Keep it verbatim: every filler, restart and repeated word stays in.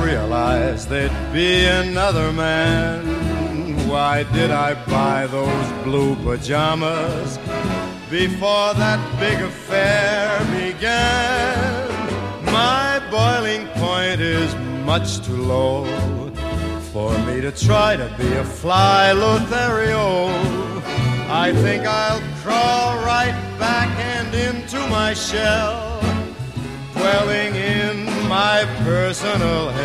realized there'd be another man, why did I buy those blue pajamas before that big affair began? My boiling point is much too low for me to try to be a fly Lothario. I think I'll crawl right back and into my shell, dwelling in my personal hell.